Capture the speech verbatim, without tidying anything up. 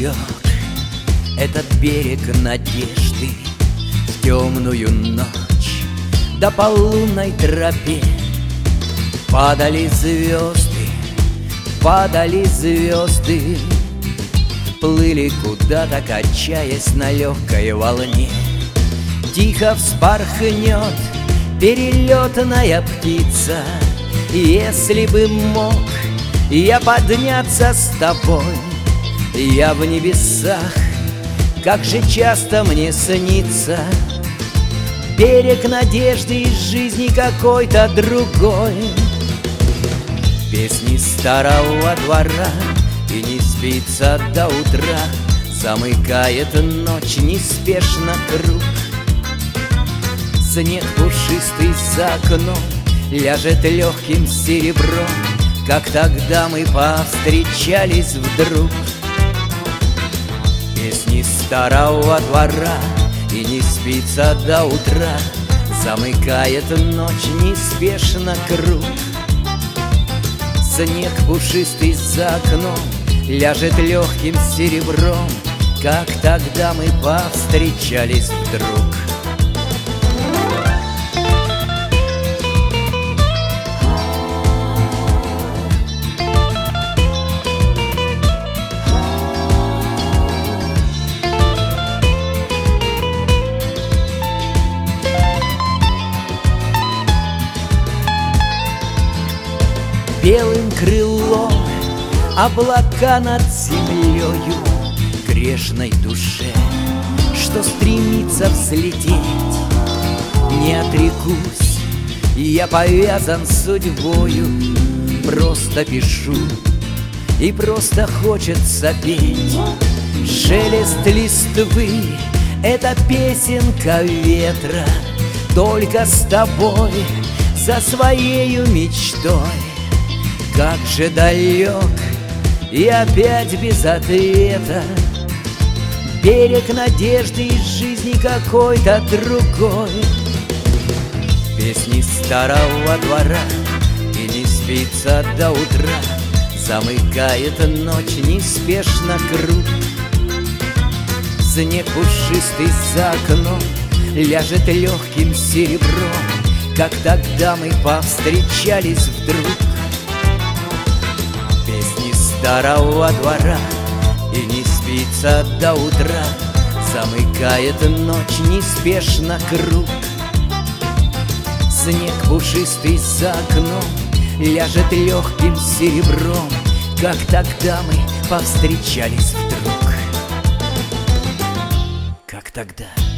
далек этот берег надежды в темную ночь. До полунной тропе падали звезды, падали звезды, плыли куда-то, качаясь на легкой волне. Тихо вспорхнет перелетная птица. Если бы мог я подняться с тобой, я в небесах, как же часто мне снится берег надежды из жизни какой-то другой. Песни старого двора, и не спится до утра, замыкает ночь неспешно круг. Снег пушистый за окном ляжет легким серебром, как тогда мы повстречались вдруг. Песни старого двора, и не спится до утра, замыкает ночь неспешно круг. Снег пушистый за окном ляжет легким серебром, как тогда мы повстречались вдруг. Белым крылом облака над землею, грешной душе, что стремится взлететь. Не отрекусь, я повязан судьбою, просто пишу, и просто хочется петь. Шелест листвы — это песенка ветра, только с тобой, за своею мечтой. Как же далек и опять без ответа берег надежды из жизни какой-то другой. Песни старого двора, и не спится до утра, замыкает ночь неспешно круг. Снег пушистый за окном ляжет легким серебром, как тогда мы повстречались вдруг. Песни старого двора, и не спится до утра, замыкает ночь неспешно круг. Снег пушистый за окном ляжет легким серебром, как тогда мы повстречались вдруг. Как тогда.